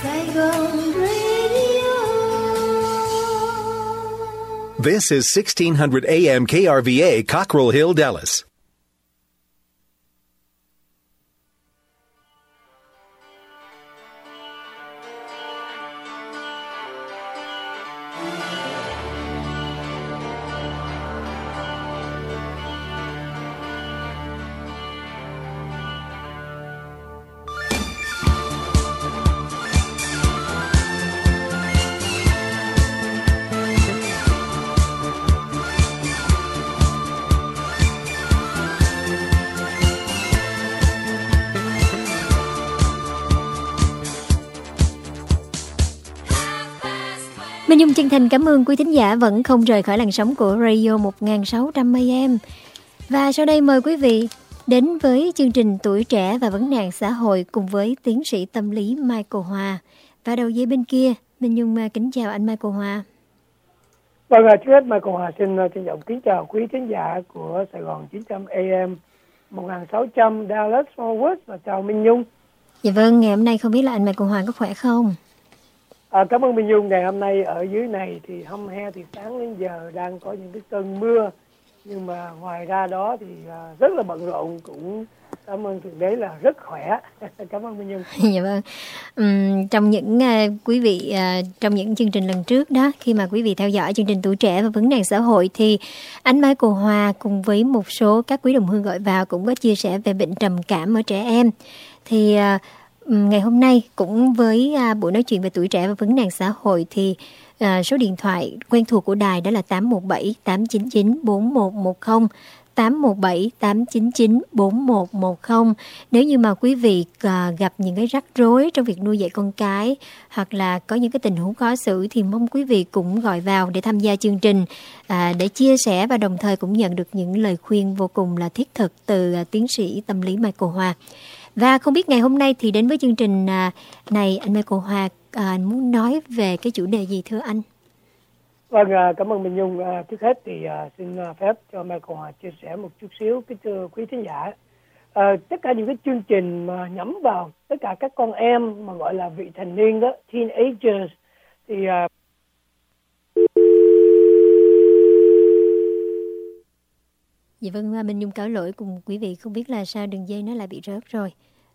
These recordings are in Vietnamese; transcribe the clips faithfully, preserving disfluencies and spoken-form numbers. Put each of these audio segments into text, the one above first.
Saigon Radio. This is sixteen hundred A M K R V A, Cockrell Hill, Dallas. Minh Nhung chân thành cảm ơn quý thính giả vẫn không rời khỏi làn sóng của Radio một nghìn sáu trăm A M. Và sau đây mời quý vị đến với chương trình Tuổi Trẻ và Vấn nạn xã hội cùng với tiến sĩ tâm lý Michael Hòa. Và đầu dây bên kia, Minh Nhung kính chào anh Michael Hòa. Vâng, trước hết Michael Hòa xin trân trọng kính chào quý thính giả của Sài Gòn chín trăm A M, một nghìn sáu trăm Dallas Fort Worth và chào Minh Nhung. Dạ vâng, ngày hôm nay không biết là anh Michael Hòa có khỏe không? À, cảm ơn Minh Nhung. Ngày hôm nay ở dưới này thì hăm he thì sáng đến giờ đang có những cái cơn mưa, nhưng mà ngoài ra đó thì à, rất là bận rộn, cũng cảm ơn Thượng Đế là rất khỏe. Cảm ơn Minh Nhung. Dạ vâng. Uhm, trong những uh, quý vị uh, trong những chương trình lần trước đó, khi mà quý vị theo dõi chương trình Tuổi Trẻ và Vấn nạn xã hội thì anh Michael Hòa cùng với một số các quý đồng hương gọi vào cũng có chia sẻ về bệnh trầm cảm ở trẻ em. Thì uh, ngày hôm nay cũng với uh, buổi nói chuyện về tuổi trẻ và vấn nạn xã hội thì uh, số điện thoại quen thuộc của đài đó là tám một bảy tám chín chín bốn một một không, tám một bảy tám chín chín bốn một một không. Nếu như mà quý vị uh, gặp những cái rắc rối trong việc nuôi dạy con cái hoặc là có những cái tình huống khó xử thì mong quý vị cũng gọi vào để tham gia chương trình uh, để chia sẻ và đồng thời cũng nhận được những lời khuyên vô cùng là thiết thực từ uh, tiến sĩ tâm lý Michael Hòa. Và không biết ngày hôm nay thì đến với chương trình này anh Michael Hòa à, muốn nói về cái chủ đề gì thưa anh? Vâng, cảm ơn Minh Nhung. À, trước hết thì à, xin phép cho Michael Hòa chia sẻ một chút xíu cái thưa quý thính giả. À, tất cả những cái chương trình mà nhắm vào tất cả các con em mà gọi là vị thành niên đó, teenagers, thì à... Dạ vâng, Minh Nhung cáo lỗi cùng quý vị, không biết là sao đường dây nó lại bị rớt rồi.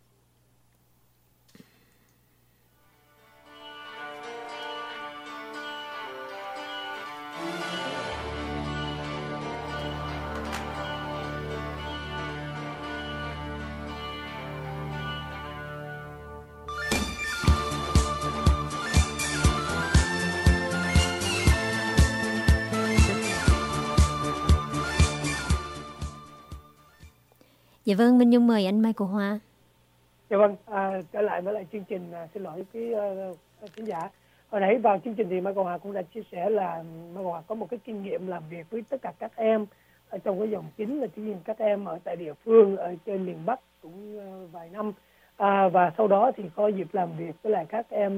Dạ vâng, Minh Nhung mời anh Michael Hòa. Dạ vâng, à, trở lại với lại chương trình, à, xin lỗi cái uh, khán giả. Hồi nãy vào chương trình thì Michael Hòa cũng đã chia sẻ là Michael Hòa có một cái kinh nghiệm làm việc với tất cả các em ở trong cái dòng chính là chỉ riêng các em ở tại địa phương ở trên miền Bắc cũng uh, vài năm, à, và sau đó thì có dịp làm việc với lại các em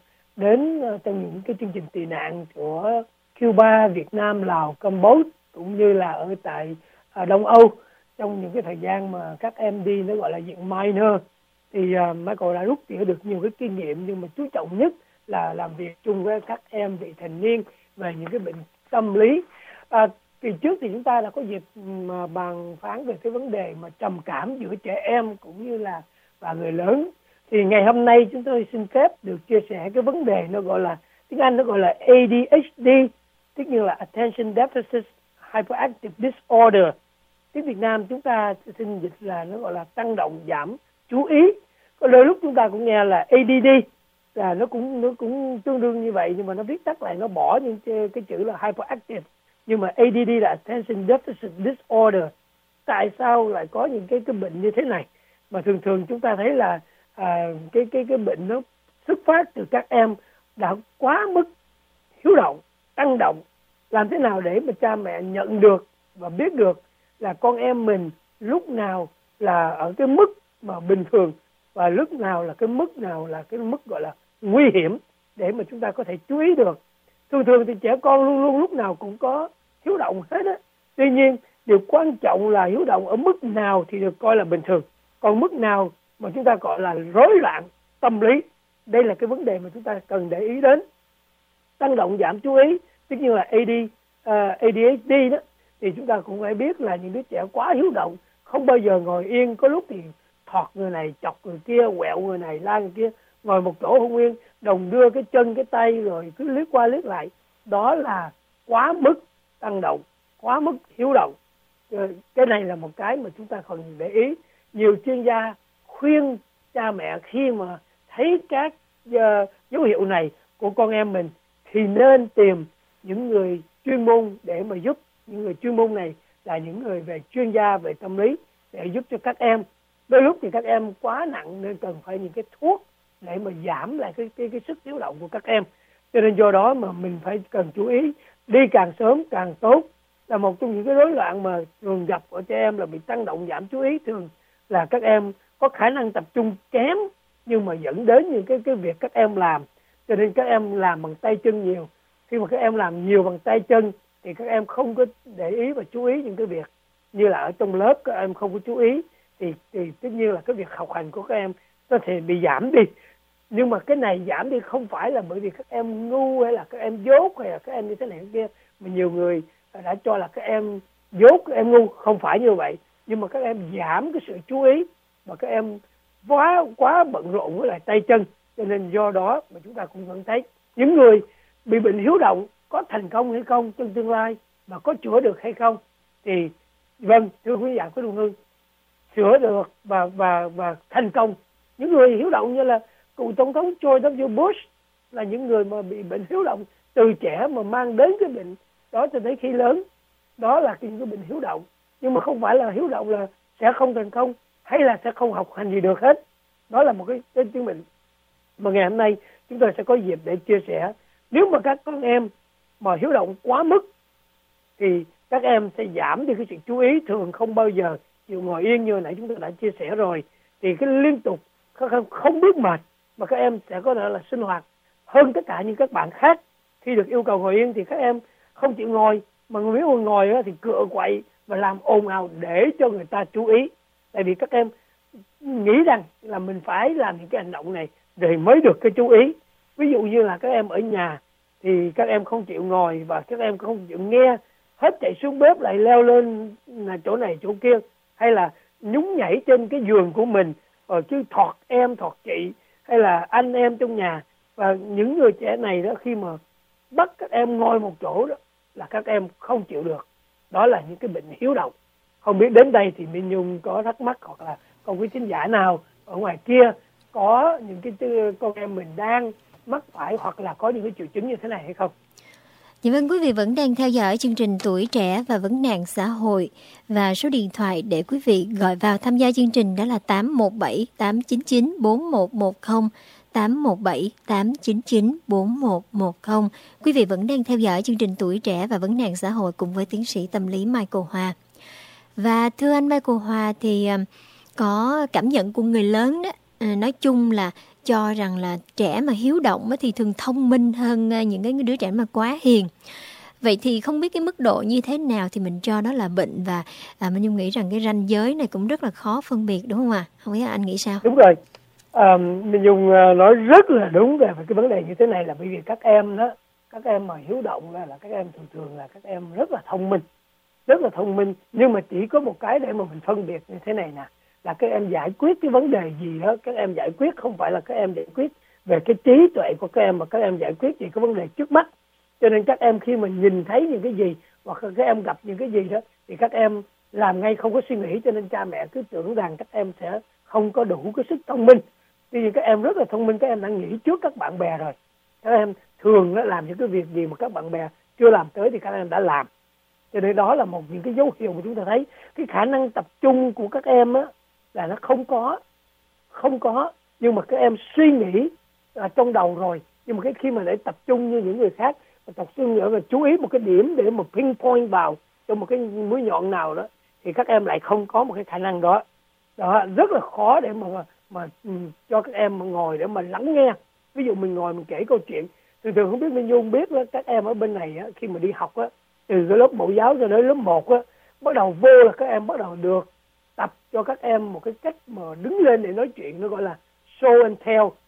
đến uh, trong những cái chương trình tị nạn của Cuba, Việt Nam, Lào, Campuchia cũng như là ở tại uh, Đông Âu. Trong những cái thời gian mà các em đi nó gọi là diện minor thì uh, Michael đã rút tỉa được nhiều cái kinh nghiệm, nhưng mà chú trọng nhất là làm việc chung với các em vị thành niên về những cái bệnh tâm lý. À, kỳ trước thì chúng ta đã có dịp mà bàn phán về cái vấn đề mà trầm cảm giữa trẻ em cũng như là và người lớn. Thì ngày hôm nay chúng tôi xin phép được chia sẻ cái vấn đề nó gọi là, tiếng Anh nó gọi là A D H D, tức như là Attention Deficit Hyperactive Disorder. Tiếng Việt Nam chúng ta xin dịch là nó gọi là tăng động giảm chú ý. Có đôi lúc chúng ta cũng nghe là A D D, là nó cũng nó cũng tương đương như vậy, nhưng mà nó viết tắt lại nó bỏ những cái, cái chữ là hyperactive. Nhưng mà A D D là Attention Deficit Disorder. Tại sao lại có những cái cái bệnh như thế này? Mà thường thường chúng ta thấy là à, cái cái cái bệnh nó xuất phát từ các em đã quá mức hiếu động, tăng động. Làm thế nào để mà cha mẹ nhận được và biết được là con em mình lúc nào là ở cái mức mà bình thường và lúc nào là cái mức nào là cái mức gọi là nguy hiểm để mà chúng ta có thể chú ý được. Thường thường thì trẻ con luôn luôn lúc nào cũng có hiếu động hết á. Tuy nhiên điều quan trọng là hiếu động ở mức nào thì được coi là bình thường, còn mức nào mà chúng ta gọi là rối loạn tâm lý Đây là cái vấn đề mà chúng ta cần để ý đến. Tăng động giảm chú ý, tất nhiên là a đê, uh, a đê hát đê đó, thì chúng ta cũng phải biết là những đứa trẻ quá hiếu động, không bao giờ ngồi yên, có lúc thì thọt người này, chọc người kia, quẹo người này, la người kia, ngồi một chỗ không yên, đồng đưa cái chân, cái tay rồi cứ liếc qua liếc lại. Đó là quá mức tăng động, quá mức hiếu động. Cái này là một cái mà chúng ta cần để ý. Nhiều chuyên gia khuyên cha mẹ khi mà thấy các uh, dấu hiệu này của con em mình thì nên tìm những người chuyên môn để mà giúp. Những người chuyên môn này là những người về chuyên gia về tâm lý để giúp cho các em. Đôi lúc thì các em quá nặng nên cần phải những cái thuốc để mà giảm lại cái, cái, cái sức hiếu động của các em. Cho nên do đó mà mình phải cần chú ý, đi càng sớm càng tốt. Là một trong những cái rối loạn mà thường gặp ở trẻ em là bị tăng động giảm chú ý. Thường là các em có khả năng tập trung kém nhưng mà dẫn đến những cái, cái việc các em làm. Cho nên các em làm bằng tay chân nhiều. Khi mà các em làm nhiều bằng tay chân thì các em không có để ý và chú ý những cái việc như là ở trong lớp các em không có chú ý thì, thì tất nhiên là cái việc học hành của các em có thể bị giảm đi. Nhưng mà cái này giảm đi không phải là bởi vì các em ngu hay là các em dốt hay là các em như thế này thế kia, mà nhiều người đã cho là các em dốt, các em ngu. Không phải như vậy, nhưng mà các em giảm cái sự chú ý và các em quá quá bận rộn với lại tay chân. Cho nên do đó mà chúng ta cũng vẫn thấy những người bị bệnh hiếu động có thành công hay không trong tương lai, mà có chữa được hay không thì vâng, thưa quý vị có Đồng Hương, chữa được và và và thành công. Những người hiếu động như là cựu tổng thống George W. Bush là những người mà bị bệnh hiếu động từ trẻ mà mang đến cái bệnh đó cho tới khi lớn. Đó là cái, cái bệnh hiếu động. Nhưng mà không phải là hiếu động là sẽ không thành công hay là sẽ không học hành gì được hết. Đó là một cái, cái chứng bệnh mà ngày hôm nay chúng tôi sẽ có dịp để chia sẻ. Nếu mà các con em mà hiếu động quá mức thì các em sẽ giảm đi cái sự chú ý, thường không bao giờ chịu ngồi yên như hồi nãy chúng tôi đã chia sẻ rồi. Thì cái liên tục không, không biết mệt mà các em sẽ có thể là sinh hoạt hơn tất cả những các bạn khác. Khi được yêu cầu ngồi yên thì các em không chịu ngồi, mà nếu mà ngồi thì cựa quậy và làm ồn ào để cho người ta chú ý. Tại vì các em nghĩ rằng là mình phải làm những cái hành động này để mới được cái chú ý. Ví dụ như là các em ở nhà thì các em không chịu ngồi và các em không chịu nghe, hết chạy xuống bếp lại leo lên là chỗ này chỗ kia, hay là nhún nhảy trên cái giường của mình rồi cứ thọt em thọt chị hay là anh em trong nhà. Và những người trẻ này đó, khi mà bắt các em ngồi một chỗ đó là các em không chịu được. Đó là những cái bệnh hiếu động. Không biết đến đây thì Minh Nhung có thắc mắc hoặc là còn quý thính giả nào ở ngoài kia có những cái con em mình đang mắc phải hoặc là có những cái triệu chứng như thế này hay không? Dạ vâng, quý vị vẫn đang theo dõi chương trình Tuổi Trẻ và Vấn nạn xã hội, và số điện thoại để quý vị gọi vào tham gia chương trình đó là tám một bảy tám chín chín bốn một một không, tám một bảy tám chín chín bốn một một không. Quý vị vẫn đang theo dõi chương trình Tuổi Trẻ và Vấn nạn xã hội cùng với tiến sĩ tâm lý Michael Hòa. Và thưa anh Michael Hòa, thì có cảm nhận của người lớn đó, nói chung là cho rằng là trẻ mà hiếu động thì thường thông minh hơn những cái đứa trẻ mà quá hiền. Vậy thì không biết cái mức độ như thế nào thì mình cho đó là bệnh, và à, mình nghĩ rằng cái ranh giới này cũng rất là khó phân biệt, đúng không ạ? À? Không biết anh nghĩ sao? Đúng rồi. À, mình dùng nói rất là đúng về cái vấn đề như thế này, là bởi vì các em đó, các em mà hiếu động là, là các em thường thường là các em rất là thông minh, rất là thông minh. Nhưng mà chỉ có một cái để mà mình phân biệt như thế này nè, là các em giải quyết cái vấn đề gì đó, các em giải quyết không phải là các em giải quyết về cái trí tuệ của các em, mà các em giải quyết về cái vấn đề trước mắt. Cho nên các em khi mà nhìn thấy những cái gì hoặc là các em gặp những cái gì đó thì các em làm ngay, không có suy nghĩ. Cho nên cha mẹ cứ tưởng rằng các em sẽ không có đủ cái sức thông minh. Tuy nhiên các em rất là thông minh, các em đã nghĩ trước các bạn bè rồi. Các em thường đó làm những cái việc gì mà các bạn bè chưa làm tới thì các em đã làm. Cho nên đó là một những cái dấu hiệu mà chúng ta thấy cái khả năng tập trung của các em á là nó không có, không có. Nhưng mà các em suy nghĩ ở trong đầu rồi, nhưng mà cái khi mà để tập trung như những người khác, tập trung nữa là chú ý một cái điểm để mà pinpoint vào trong một cái mũi nhọn nào đó, thì các em lại không có một cái khả năng đó. Đó rất là khó để mà mà, mà um, cho các em mà ngồi để mà lắng nghe. Ví dụ mình ngồi mình kể câu chuyện, thường thường không biết Minh Nhung biết đó, các em ở bên này á, khi mà đi học á, từ cái lớp mẫu giáo cho đến lớp một á, bắt đầu vô là các em bắt đầu được tập cho các em một cái cách mà đứng lên để nói chuyện, nó gọi là show and tell.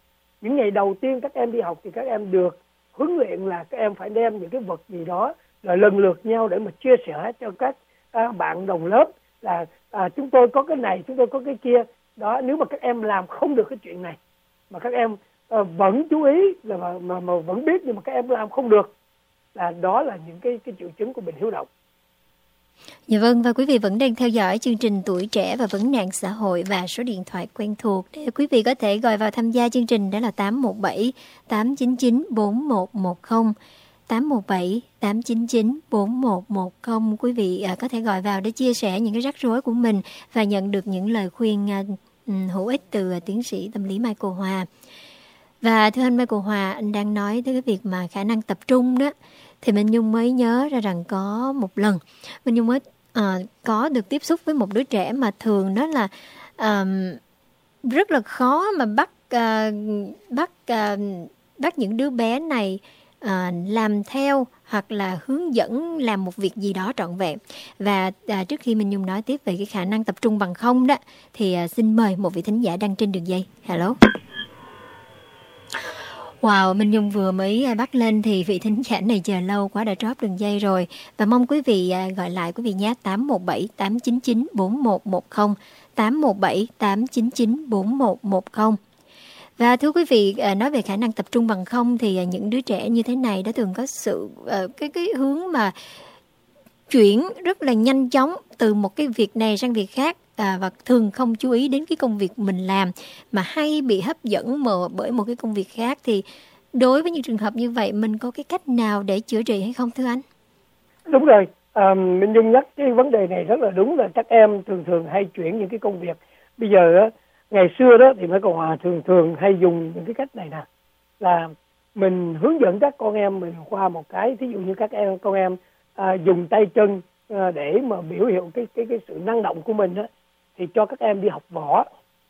những ngày đầu tiên các em đi học thì các em được huấn luyện là các em phải đem những cái vật gì đó rồi lần lượt nhau để mà chia sẻ cho các à, bạn đồng lớp là à, chúng tôi có cái này, chúng tôi có cái kia. Đó, nếu mà các em làm không được cái chuyện này mà các em à, vẫn chú ý là mà, mà mà vẫn biết nhưng mà các em làm không được, là đó là những cái cái triệu chứng của bệnh hiếu động. Dạ vâng, và quý vị vẫn đang theo dõi chương trình Tuổi Trẻ và Vấn nạn xã hội, và số điện thoại quen thuộc để quý vị có thể gọi vào tham gia chương trình đó là tám một bảy tám chín chín bốn một một không, tám một bảy tám chín chín bốn một một không. Quý vị à, có thể gọi vào để chia sẻ những cái rắc rối của mình và nhận được những lời khuyên à, hữu ích từ à, tiến sĩ tâm lý Michael Hòa. Và thưa anh Michael Hòa, anh đang nói tới cái việc mà khả năng tập trung đó, thì Minh Nhung mới nhớ ra rằng có một lần Minh Nhung mới uh, có được tiếp xúc với một đứa trẻ mà thường đó là uh, rất là khó mà bắt uh, bắt uh, bắt những đứa bé này uh, làm theo hoặc là hướng dẫn làm một việc gì đó trọn vẹn. Và uh, trước khi Minh Nhung nói tiếp về cái khả năng tập trung bằng không đó, thì uh, xin mời một vị thính giả đang trên đường dây. Hello. Wow, Minh Nhung vừa mới bắt lên thì vị thính giả này chờ lâu quá đã drop đường dây rồi. Và mong quý vị gọi lại quý vị nhé, tám một bảy tám chín chín bốn một một không, tám một bảy tám chín chín bốn một một không. Và thưa quý vị, nói về khả năng tập trung bằng không thì những đứa trẻ như thế này đã thường có sự cái cái hướng mà chuyển rất là nhanh chóng từ một cái việc này sang việc khác. À, và thường không chú ý đến cái công việc mình làm mà hay bị hấp dẫn mở bởi một cái công việc khác. Thì đối với những trường hợp như vậy, mình có cái cách nào để chữa trị hay không thưa anh? Đúng rồi, à, Minh Nhung nhắc cái vấn đề này rất là đúng, là các em thường thường hay chuyển những cái công việc. Bây giờ á, ngày xưa đó thì Michael Hòa thường thường hay dùng những cái cách này nè, là mình hướng dẫn các con em mình qua một cái, thí dụ như các em con em à, dùng tay chân à, để mà biểu hiện cái cái cái sự năng động của mình đó, thì cho các em đi học võ,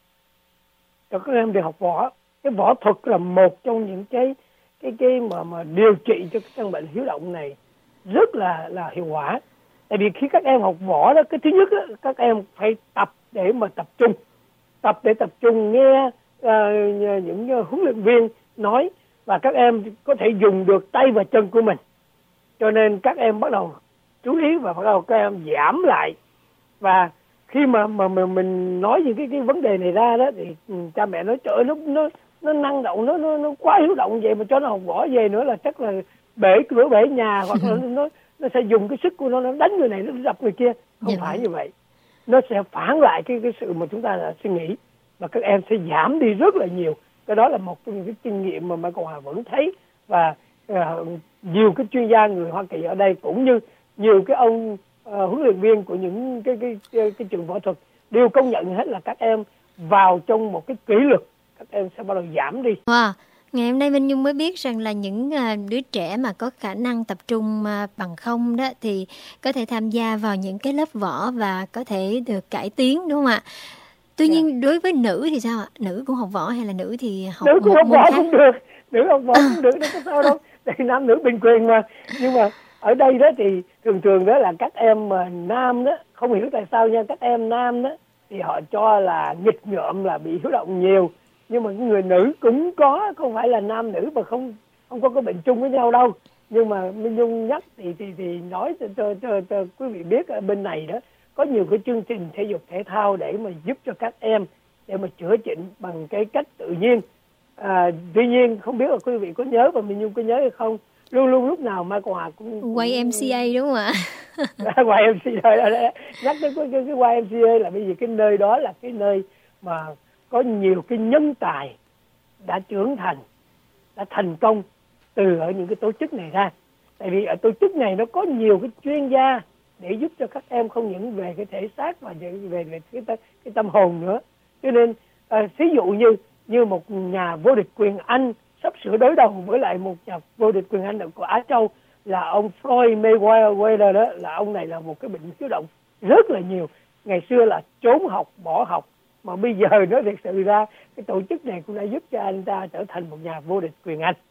cho các em đi học võ. Cái võ thuật là một trong những cái cái cái mà mà điều trị cho cái căn bệnh hiếu động này rất là là hiệu quả. Tại vì khi các em học võ đó, cái thứ nhất đó, các em phải tập để mà tập trung, tập để tập trung nghe uh, những huấn luyện viên nói, và các em có thể dùng được tay và chân của mình. Cho nên các em bắt đầu chú ý và bắt đầu các em giảm lại. Và khi mà mà, mà mình nói những cái cái vấn đề này ra đó thì cha mẹ nói trời ơi, nó nó nó năng động, nó nó nó quá hiếu động vậy mà cho nó học võ về nữa là chắc là bể cửa bể nhà, hoặc là nó nó sẽ dùng cái sức của nó nó đánh người này, nó đập người kia. Không yeah. phải như vậy. Nó sẽ phản lại cái cái sự mà chúng ta đã suy nghĩ, và các em sẽ giảm đi rất là nhiều. Cái đó là một trong những cái kinh nghiệm mà Michael Hòa vẫn thấy, và uh, nhiều cái chuyên gia người Hoa Kỳ ở đây cũng như nhiều cái ông uh, huấn luyện viên của những cái cái cái, cái trường võ thuật đều công nhận hết là các em vào trong một cái kỷ luật, các em sẽ bắt đầu giảm đi. Wow. Ngày hôm nay Minh Nhung mới biết rằng là những đứa trẻ mà có khả năng tập trung bằng không đó thì có thể tham gia vào những cái lớp võ và có thể được cải tiến, đúng không ạ? Tuy nhiên yeah. đối với nữ thì sao ạ? Nữ cũng học võ hay là nữ thì học nữ cũng học võ khác? Cũng được, nữ học võ cũng được, đâu có sao đâu. Tại nam nữ bình quyền mà. Nhưng mà ở đây đó thì thường thường đó là các em mà nam đó, không hiểu tại sao nha, các em nam đó thì họ cho là nghịch ngợm, là bị hiếu động nhiều. Nhưng mà người nữ cũng có, không phải là nam nữ mà không không có cái bệnh chung với nhau đâu. Nhưng mà Minh Nhung nhắc thì thì thì nói cho, cho, cho, cho quý vị biết, ở bên này đó có nhiều cái chương trình thể dục thể thao để mà giúp cho các em để mà chữa trị bằng cái cách tự nhiên. À, tuy nhiên không biết là quý vị có nhớ và Minh Nhung có nhớ hay không, luôn luôn lúc nào Michael Hòa cũng, cũng quay em xê a đúng không ạ? quay em xê a đó, nhắc tới cái, cái, cái quay em xê a là bởi vì cái nơi đó là cái nơi mà có nhiều cái nhân tài đã trưởng thành, đã thành công từ ở những cái tổ chức này ra. Tại vì ở tổ chức này nó có nhiều cái chuyên gia để giúp cho các em không những về cái thể xác mà về về, về cái, cái tâm hồn nữa. Cho nên à, ví dụ như như một nhà vô địch quyền Anh sắp sửa đối đầu với lại một nhà vô địch quyền Anh của Á Châu là ông Floyd Mayweather đó, là ông này là một cái bệnh hiếu động rất là nhiều. Ngày xưa là trốn học, bỏ học, mà bây giờ nó thực sự ra cái tổ chức này cũng đã giúp cho anh ta trở thành một nhà vô địch quyền Anh.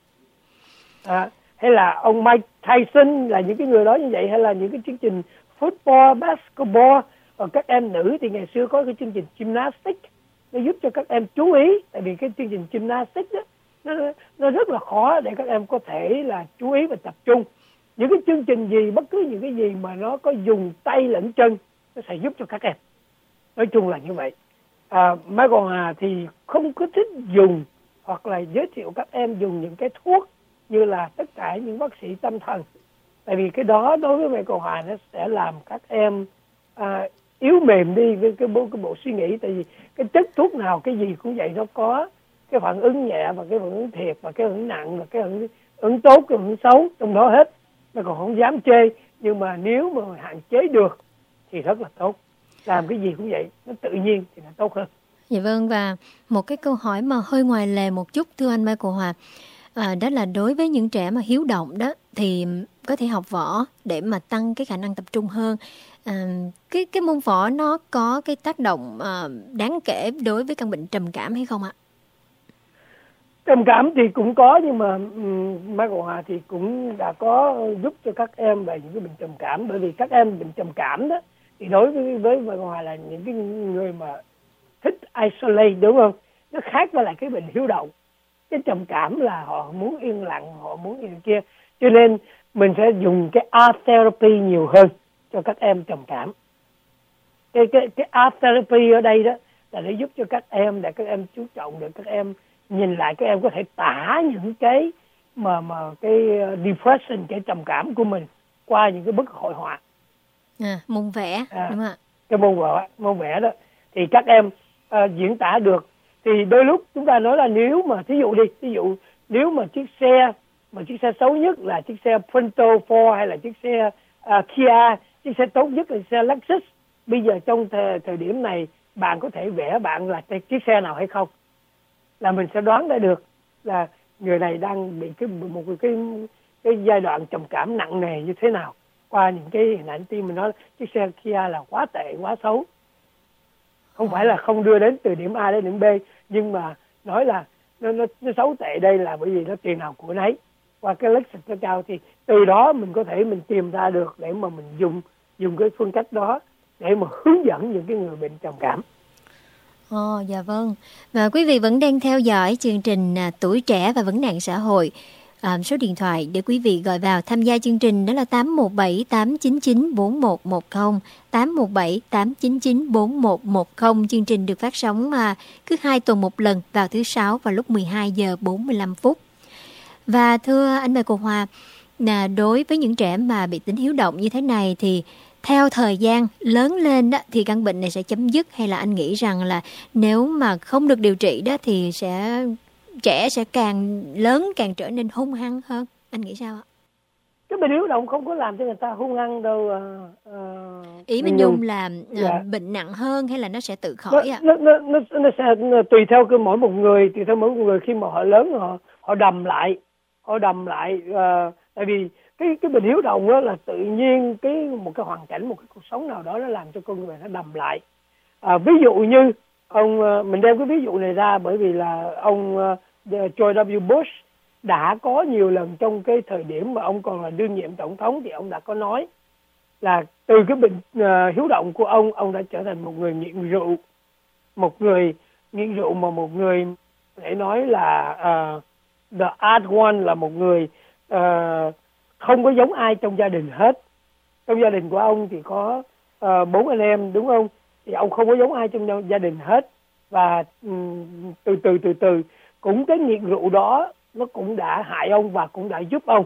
À, hay là ông Mike Tyson, là những cái người đó như vậy, hay là những cái chương trình football, basketball. Còn các em nữ thì ngày xưa có cái chương trình gymnastics, nó giúp cho các em chú ý. Tại vì cái chương trình gymnastics đó nó nó rất là khó để các em có thể là chú ý và tập trung. Những cái chương trình gì, bất cứ những cái gì mà nó có dùng tay lẫn chân, nó sẽ giúp cho các em. Nói chung là như vậy. À, Mai Còn Hà thì không có thích dùng hoặc là giới thiệu các em dùng những cái thuốc như là tất cả những bác sĩ tâm thần. Tại vì cái đó đối với Mai Còn Hà nó sẽ làm các em à, yếu mềm đi với cái bộ, cái bộ suy nghĩ. Tại vì cái chất thuốc nào cái gì cũng vậy, nó có cái phản ứng nhẹ và cái phản ứng thiệt và cái phản ứng nặng và cái phản ứng, ứng tốt, cái phản ứng xấu trong đó hết. Nó còn không dám chê, nhưng mà nếu mà hạn chế được thì rất là tốt. Làm cái gì cũng vậy, nó tự nhiên thì nó tốt hơn. Dạ vâng, và một cái câu hỏi mà hơi ngoài lề một chút thưa anh Mai Còn Hòa, à, đó là đối với những trẻ mà hiếu động đó thì có thể học võ để mà tăng cái khả năng tập trung hơn. À, cái cái môn võ nó có cái tác động à, đáng kể đối với căn bệnh trầm cảm hay không ạ? Trầm cảm thì cũng có, nhưng mà um, Mai Còn Hòa thì cũng đã có giúp cho các em về những cái bệnh trầm cảm. Bởi vì các em bệnh trầm cảm đó thì đối với với Mai Còn Hòa là những cái người mà thích isolate, đúng không? Nó khác với lại cái bệnh hiếu động. Cái trầm cảm là họ muốn yên lặng, họ muốn như kia. Cho nên mình sẽ dùng cái art therapy nhiều hơn cho các em trầm cảm. Cái cái cái art therapy ở đây đó là để giúp cho các em, để các em chú trọng, để các em nhìn lại, các em có thể tả những cái mà mà cái depression, cái trầm cảm của mình qua những cái bức hội họa. À, môn vẽ, à, đúng không ạ? Cái môn vẽ, môn vẽ đó thì các em à, diễn tả được. Thì đôi lúc chúng ta nói là nếu mà thí dụ đi, thí dụ nếu mà chiếc xe mà chiếc xe xấu nhất là chiếc xe Punto Ford hay là chiếc xe uh, Kia, chiếc xe tốt nhất là xe Lexus. Bây giờ trong thời, thời điểm này bạn có thể vẽ bạn là chiếc xe nào hay không? Là mình sẽ đoán ra được là người này đang bị cái một cái cái giai đoạn trầm cảm nặng nề như thế nào qua những cái hình ảnh tim. Mình nói chiếc xe Kia là quá tệ, quá xấu. Không phải là không đưa đến từ điểm A đến điểm B, nhưng mà nói là nó, nó, nó xấu tệ đây là bởi vì nó tiền nào của nấy. Qua cái Lexus nó cao thì từ đó mình có thể mình tìm ra được để mà mình dùng dùng cái phương cách đó để mà hướng dẫn những cái người bệnh trầm cảm. Ồ, dạ vâng. Và quý vị vẫn đang theo dõi chương trình à, Tuổi Trẻ và Vấn nạn xã hội. À, số điện thoại để quý vị gọi vào tham gia chương trình đó là tám một bảy tám chín chín bốn một một không, tám một bảy tám chín chín bốn một một không. Chương trình được phát sóng mà cứ hai tuần một lần vào thứ Sáu vào lúc mười hai giờ bốn mươi lăm phút. Và thưa anh Mai Còn Hòa, là đối với những trẻ mà bị tính hiếu động như thế này thì theo thời gian lớn lên đó thì căn bệnh này sẽ chấm dứt, hay là anh nghĩ rằng là nếu mà không được điều trị đó thì sẽ trẻ sẽ càng lớn càng trở nên hung hăng hơn? Anh nghĩ sao ạ? Cái bệnh hiếu động không có làm cho người ta hung hăng đâu. Uh, uh, Ý mình dùng là uh, dạ. bệnh nặng hơn hay là nó sẽ tự khỏi ạ? Nó, nó, nó, nó sẽ tùy theo cái mỗi một người, tùy theo mỗi một người. Khi mà họ lớn họ họ đầm lại, họ đầm lại. Uh, tại vì cái cái bệnh hiếu động đó là tự nhiên cái một cái hoàn cảnh, một cái cuộc sống nào đó nó làm cho con người nó đầm lại. À, ví dụ như ông, mình đem cái ví dụ này ra bởi vì là ông uh, George W. Bush đã có nhiều lần trong cái thời điểm mà ông còn là đương nhiệm tổng thống thì ông đã có nói là từ cái bệnh uh, hiếu động của ông, ông đã trở thành một người nghiện rượu, một người nghiện rượu mà một người để nói là uh, the odd one, là một người uh, không có giống ai trong gia đình hết. Trong gia đình của ông thì có bốn uh, anh em, đúng không? Thì ông không có giống ai trong gia đình hết. Và um, từ từ từ từ cũng cái nghiện rượu đó nó cũng đã hại ông và cũng đã giúp ông,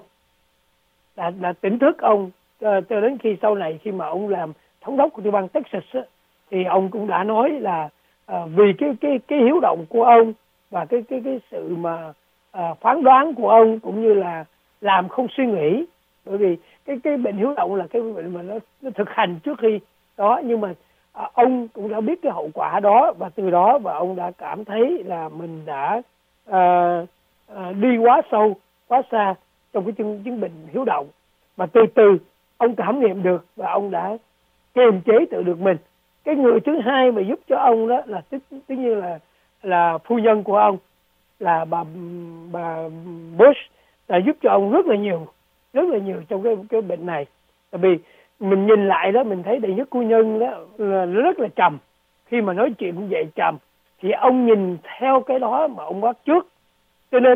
đã, đã tỉnh thức ông uh, cho đến khi sau này khi mà ông làm thống đốc của tiểu bang Texas á, thì ông cũng đã nói là uh, vì cái cái cái hiếu động của ông và cái cái cái sự mà uh, phán đoán của ông cũng như là làm không suy nghĩ, bởi vì cái cái bệnh hiếu động là cái bệnh mà nó, nó thực hành trước khi đó, nhưng mà à, ông cũng đã biết cái hậu quả đó và từ đó và ông đã cảm thấy là mình đã à, à, đi quá sâu quá xa trong cái chứng, chứng bệnh hiếu động, và từ từ ông cảm nghiệm được và ông đã kiềm chế tự được mình. Cái người thứ hai mà giúp cho ông đó là tất tất nhiên là là phu nhân của ông, là bà bà Bush, đã giúp cho ông rất là nhiều, rất là nhiều trong cái cái bệnh này. Tại vì mình nhìn lại đó, mình thấy đệ nhất phu nhân đó là rất là trầm, khi mà nói chuyện cũng vậy trầm, thì ông nhìn theo cái đó mà ông bắt trước. Cho nên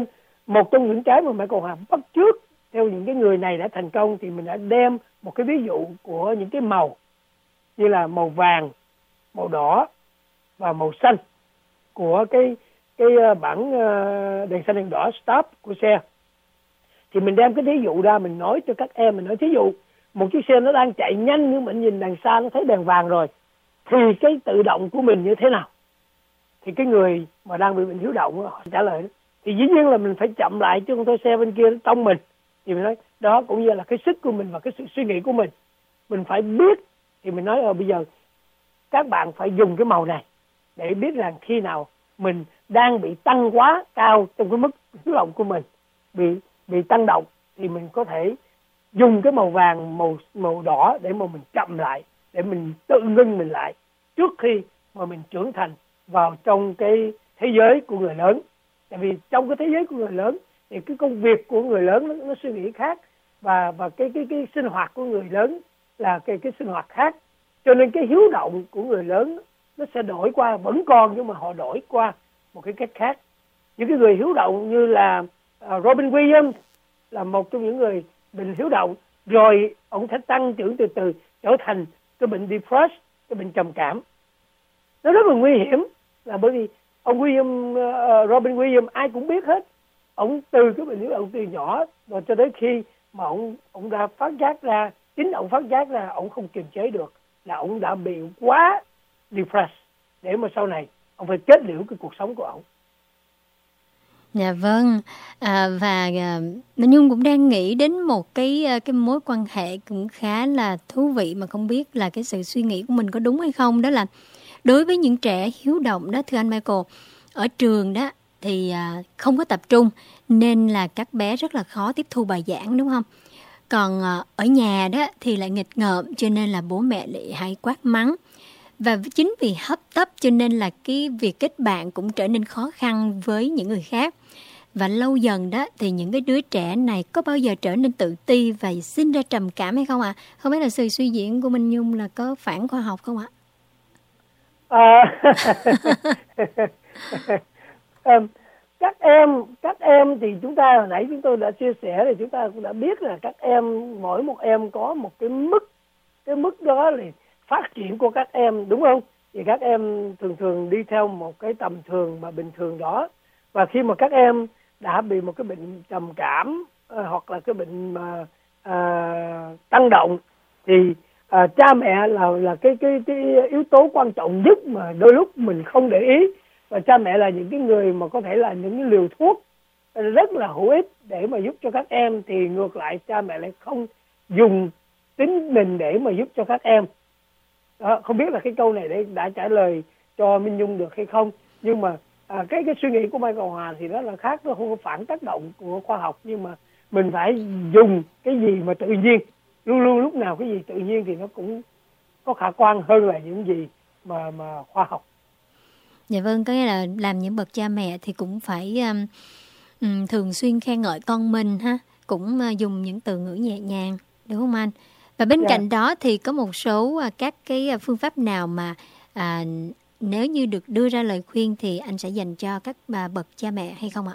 một trong những cái mà Mai Cầu Hòa bắt chước theo những cái người này đã thành công thì mình đã đem một cái ví dụ của những cái màu như là màu vàng, màu đỏ và màu xanh của cái cái bảng đèn xanh đèn đỏ stop của xe. Thì mình đem cái ví dụ ra, mình nói cho các em, mình nói thí dụ một chiếc xe nó đang chạy nhanh nhưng mình nhìn đằng xa nó thấy đèn vàng rồi, thì cái tự động của mình như thế nào? Thì cái người mà đang bị bệnh hiếu động họ trả lời thì dĩ nhiên là mình phải chậm lại chứ không thôi xe bên kia nó tông mình. Thì mình nói đó cũng như là cái sức của mình và cái sự suy nghĩ của mình, mình phải biết. Thì mình nói ờ bây giờ các bạn phải dùng cái màu này để biết rằng khi nào mình đang bị tăng quá cao trong cái mức hiếu động của mình, bị bị tăng động, thì mình có thể dùng cái màu vàng, màu màu đỏ để mà mình chậm lại, để mình tự ngưng mình lại trước khi mà mình trưởng thành vào trong cái thế giới của người lớn. Tại vì trong cái thế giới của người lớn thì cái công việc của người lớn nó, nó suy nghĩ khác, và và cái cái cái sinh hoạt của người lớn là cái cái sinh hoạt khác. Cho nên cái hiếu động của người lớn nó sẽ đổi qua, vẫn còn nhưng mà họ đổi qua một cái cách khác. Những cái người hiếu động như là uh, Robin Williams là một trong những người bệnh hiếu động, rồi ông sẽ tăng trưởng từ từ trở thành cái bệnh depressed, cái bệnh trầm cảm. Nó rất là nguy hiểm, là bởi vì ông William uh, Robin Williams ai cũng biết hết, ông từ cái bệnh hiếu động từ nhỏ rồi cho đến khi mà ông ông đã phát giác ra, chính ông phát giác ra ông không kiềm chế được, là ông đã bị quá depressed để mà sau này ông phải kết liễu cái cuộc sống của ông. Dạ vâng, à, và à, Minh Nhung cũng đang nghĩ đến một cái cái mối quan hệ cũng khá là thú vị mà không biết là cái sự suy nghĩ của mình có đúng hay không. Đó là đối với những trẻ hiếu động đó, thưa anh Michael, ở trường đó thì à, không có tập trung nên là các bé rất là khó tiếp thu bài giảng, đúng không? Còn à, ở nhà đó thì lại nghịch ngợm, cho nên là bố mẹ lại hay quát mắng. Và chính vì hấp tấp cho nên là cái việc kết bạn cũng trở nên khó khăn với những người khác. Và lâu dần đó thì những cái đứa trẻ này có bao giờ trở nên tự ti và sinh ra trầm cảm hay không ạ? À? Không biết là sự suy diễn của Minh Nhung là có phản khoa học không ạ? À, um, các em các em thì chúng ta hồi nãy chúng tôi đã chia sẻ, thì chúng ta cũng đã biết là các em, mỗi một em có một cái mức, cái mức đó là phát triển của các em, đúng không? Thì các em thường thường đi theo một cái tầm thường mà bình thường đó, và khi mà các em đã bị một cái bệnh trầm cảm uh, hoặc là cái bệnh mà uh, tăng động thì uh, cha mẹ là là cái cái cái yếu tố quan trọng nhất mà đôi lúc mình không để ý. Và cha mẹ là những cái người mà có thể là những cái liều thuốc rất là hữu ích để mà giúp cho các em, thì ngược lại cha mẹ lại không dùng tính mình để mà giúp cho các em. Đó, không biết là cái câu này để đã trả lời cho Minh Nhung được hay không, nhưng mà à, cái cái suy nghĩ của Mai Cầu Hòa thì nó là khác, nó không có phản tác động của khoa học, nhưng mà mình phải dùng cái gì mà tự nhiên, luôn luôn lúc nào cái gì tự nhiên thì nó cũng có khả quan hơn là những gì mà mà khoa học. Dạ vâng, có nghĩa là làm những bậc cha mẹ thì cũng phải um, um, thường xuyên khen ngợi con mình ha, cũng uh, dùng những từ ngữ nhẹ nhàng, đúng không anh? Và bên yeah. cạnh đó thì có một số uh, các cái phương pháp nào mà uh, nếu như được đưa ra lời khuyên thì anh sẽ dành cho các uh, bậc cha mẹ hay không ạ?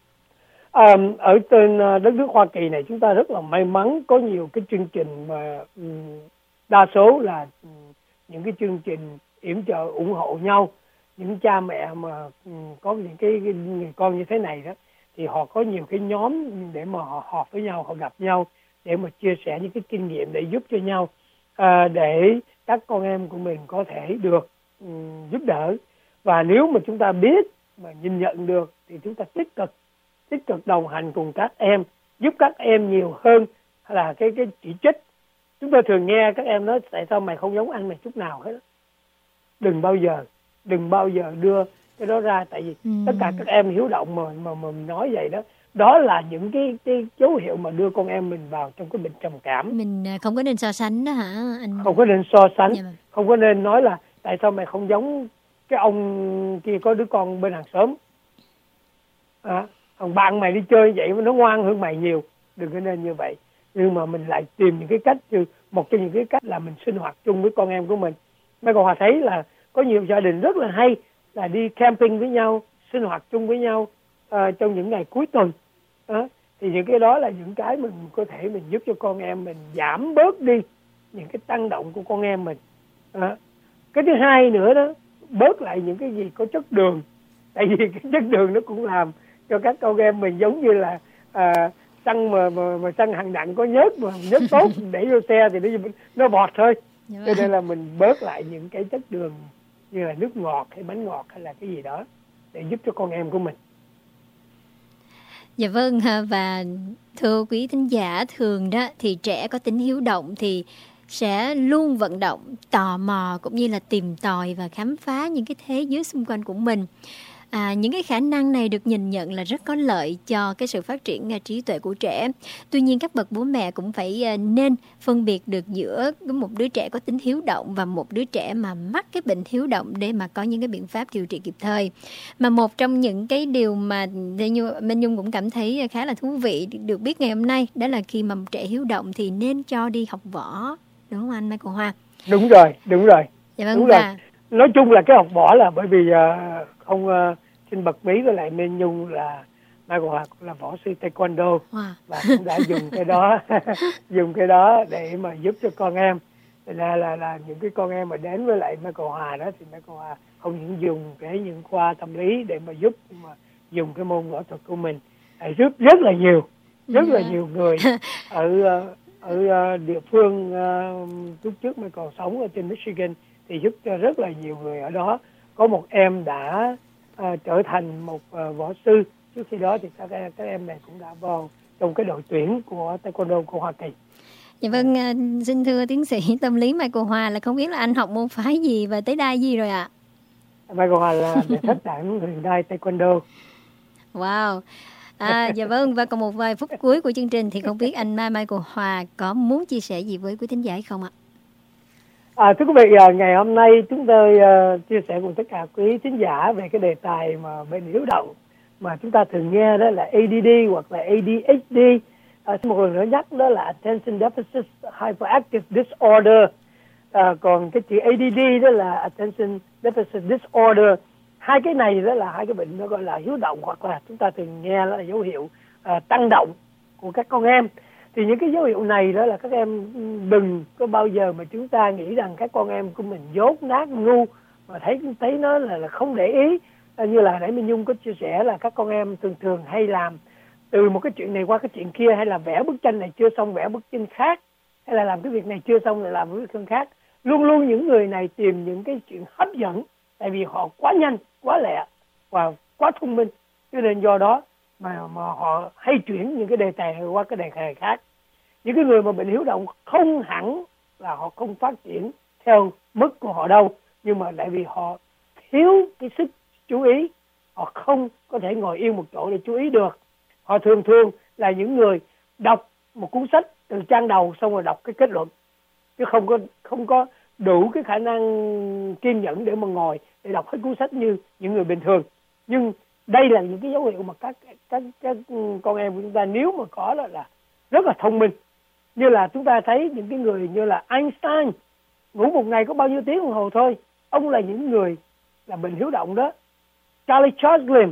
À, ở trên đất nước Hoa Kỳ này chúng ta rất là may mắn có nhiều cái chương trình mà um, đa số là um, những cái chương trình yểm trợ ủng hộ nhau. Những cha mẹ mà um, có những cái, cái người con như thế này đó thì họ có nhiều cái nhóm để mà họ họp với nhau, họ gặp nhau để mà chia sẻ những cái kinh nghiệm để giúp cho nhau, à, để các con em của mình có thể được um, giúp đỡ. Và nếu mà chúng ta biết mà nhìn nhận được thì chúng ta tích cực tích cực đồng hành cùng các em, giúp các em nhiều hơn là cái cái chỉ trích. Chúng ta thường nghe các em nói tại sao mày không giống anh mày chút nào hết. Đừng bao giờ đừng bao giờ đưa cái đó ra, tại vì ừ. tất cả các em hiếu động mà mà mà mình nói vậy đó, đó là những cái cái dấu hiệu mà đưa con em mình vào trong cái bệnh trầm cảm. Mình không có nên so sánh đó hả anh? Không có nên so sánh, dạ. Không có nên nói là tại sao mày không giống cái ông kia có đứa con bên hàng xóm. À, thằng bạn mày đi chơi vậy mà nó ngoan hơn mày nhiều. Đừng có nên như vậy. Nhưng mà mình lại tìm những cái cách, như một trong những cái cách là mình sinh hoạt chung với con em của mình. Mai Cầu Hòa thấy là có nhiều gia đình rất là hay là đi camping với nhau, sinh hoạt chung với nhau uh, trong những ngày cuối tuần. Đó. Thì những cái đó là những cái mình có thể mình giúp cho con em mình giảm bớt đi những cái tăng động của con em mình. Đó. Cái thứ hai nữa đó, bớt lại những cái gì có chất đường. Tại vì cái chất đường nó cũng làm cho các con em mình giống như là à, xăng mà, mà, mà xăng hạng nặng có nhớt, mà nhớt tốt để vô xe thì nó, nó bọt thôi. Cho nên là mình bớt lại những cái chất đường như là nước ngọt hay bánh ngọt hay là cái gì đó để giúp cho con em của mình. Dạ vâng, và thưa quý thính giả, thường đó thì trẻ có tính hiếu động thì sẽ luôn vận động, tò mò cũng như là tìm tòi và khám phá những cái thế giới xung quanh của mình. À, những cái khả năng này được nhìn nhận là rất có lợi cho cái sự phát triển uh, trí tuệ của trẻ. Tuy nhiên các bậc bố mẹ cũng phải uh, nên phân biệt được giữa một đứa trẻ có tính hiếu động và một đứa trẻ mà mắc cái bệnh hiếu động để mà có những cái biện pháp điều trị kịp thời. Mà một trong những cái điều mà Minh Nhung cũng cảm thấy khá là thú vị được biết ngày hôm nay, đó là khi mà trẻ hiếu động thì nên cho đi học võ, đúng không anh Michael Hoa? Đúng rồi, đúng rồi. Dạ vâng, đúng và... rồi. Nói chung là cái học võ là bởi vì uh, không uh, xin bật mí với lại Minh Nhung là Michael Hoa cũng là võ sư taekwondo. Wow. Và cũng đã dùng cái đó dùng cái đó để mà giúp cho con em. Thế là, là là những cái con em mà đến với lại Michael Hoa đó thì Michael Hoa không những dùng cái những khoa tâm lý để mà giúp, mà dùng cái môn võ thuật của mình để giúp rất là nhiều rất yeah. là nhiều người ở ở địa phương uh, lúc trước Michael sống ở trên Michigan thì giúp cho rất là nhiều người ở đó. Có một em đã uh, trở thành một uh, võ sư. Trước khi đó thì các em, các em này cũng đã vào trong cái đội tuyển của taekwondo của Hoa Kỳ. Dạ vâng, uh, xin thưa tiến sĩ tâm lý Michael Hoa, là không biết là anh học môn phái gì và tới đai gì rồi ạ? À? Michael Hoa là đệ thất đảng huyền đai taekwondo. Wow. À, dạ vâng, và còn một vài phút cuối của chương trình thì không biết anh Michael Hoa có muốn chia sẻ gì với quý thính giả không ạ? À, thưa quý vị, ngày hôm nay chúng tôi uh, chia sẻ cùng tất cả quý thính giả về cái đề tài mà bệnh hiếu động mà chúng ta thường nghe, đó là a đê đê hoặc là a đê hát đê. À, một lần nữa nhắc đó là Attention Deficit Hyperactive Disorder. À, còn cái chữ a đê đê đó là Attention Deficit Disorder. Hai cái này đó là hai cái bệnh nó gọi là hiếu động, hoặc là chúng ta thường nghe là dấu hiệu à, tăng động của các con em. Thì những cái dấu hiệu này đó là các em đừng có bao giờ mà chúng ta nghĩ rằng các con em của mình dốt nát ngu mà thấy thấy nó là, là không để ý. À, như là nãy Minh Nhung có chia sẻ là các con em thường thường hay làm từ một cái chuyện này qua cái chuyện kia, hay là vẽ bức tranh này chưa xong vẽ bức tranh khác, hay là làm cái việc này chưa xong lại làm cái việc khác. Luôn luôn những người này tìm những cái chuyện hấp dẫn, tại vì họ quá nhanh, quá lẹ và quá thông minh, cho nên do đó mà mà họ hay chuyển những cái đề tài này qua cái đề tài khác. Những cái người mà bệnh hiếu động không hẳn là họ không phát triển theo mức của họ đâu, nhưng mà tại vì họ thiếu cái sức chú ý, họ không có thể ngồi yên một chỗ để chú ý được. Họ thường thường là những người đọc một cuốn sách từ trang đầu xong rồi đọc cái kết luận, chứ không có không có đủ cái khả năng kiên nhẫn để mà ngồi để đọc hết cuốn sách như những người bình thường. Nhưng đây là những cái dấu hiệu mà các các các con em của chúng ta nếu mà có đó là rất là thông minh. Như là chúng ta thấy những cái người như là Einstein ngủ một ngày có bao nhiêu tiếng đồng hồ thôi, ông là những người là bệnh hiếu động đó. Charlie Chaplin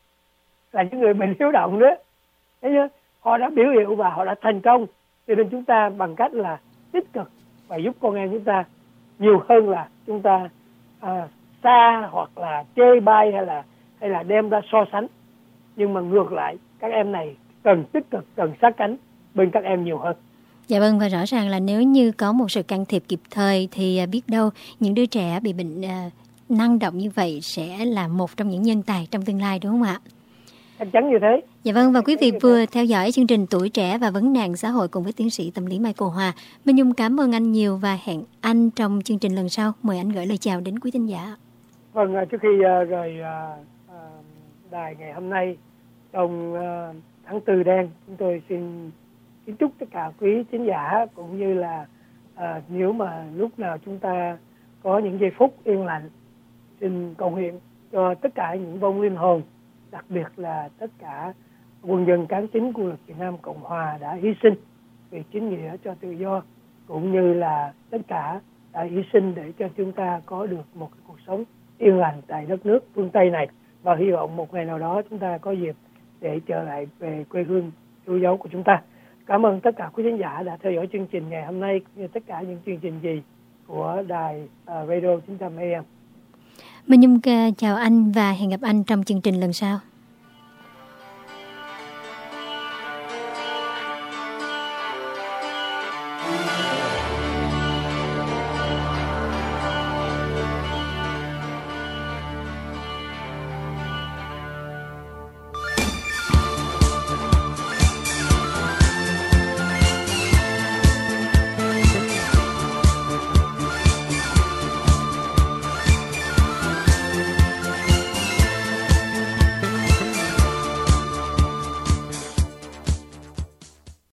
là những người bệnh hiếu động đó. Thấy chưa? Họ đã biểu hiện và họ đã thành công. Cho nên chúng ta bằng cách là tích cực và giúp con em chúng ta nhiều hơn là chúng ta à, xa hoặc là chê bai hay là hay là đem ra so sánh. Nhưng mà ngược lại, các em này cần tích cực, cần sát cánh bên các em nhiều hơn. Dạ vâng, và rõ ràng là nếu như có một sự can thiệp kịp thời thì biết đâu những đứa trẻ bị bệnh uh, năng động như vậy sẽ là một trong những nhân tài trong tương lai, đúng không ạ? Chắc chắn như thế. Dạ vâng, và quý vị vừa theo dõi chương trình Tuổi Trẻ và Vấn nạn xã hội cùng với tiến sĩ tâm lý Michael Hoa. Minh Nhung cảm ơn anh nhiều và hẹn anh trong chương trình lần sau. Mời anh gửi lời chào đến quý thính giả. Vâng, trước khi uh, rời uh, uh, đài ngày hôm nay trong uh, tháng tư đen, chúng tôi xin kính chúc tất cả quý thính giả cũng như là uh, nếu mà lúc nào chúng ta có những giây phút yên lặng, xin cầu nguyện cho tất cả những vong linh hồn, đặc biệt là tất cả quân nhân cán chính của lực Việt Nam Cộng Hòa đã hy sinh vì chính nghĩa cho tự do, cũng như là tất cả đã hy sinh để cho chúng ta có được một cuộc sống yên lành tại đất nước phương Tây này. Và hy vọng một ngày nào đó chúng ta có dịp để trở lại về quê hương yêu dấu của chúng ta. Cảm ơn tất cả quý khán giả đã theo dõi chương trình ngày hôm nay, như tất cả những chương trình gì của đài uh, Radio chín trăm A M. Minh Nhung chào anh và hẹn gặp anh trong chương trình lần sau.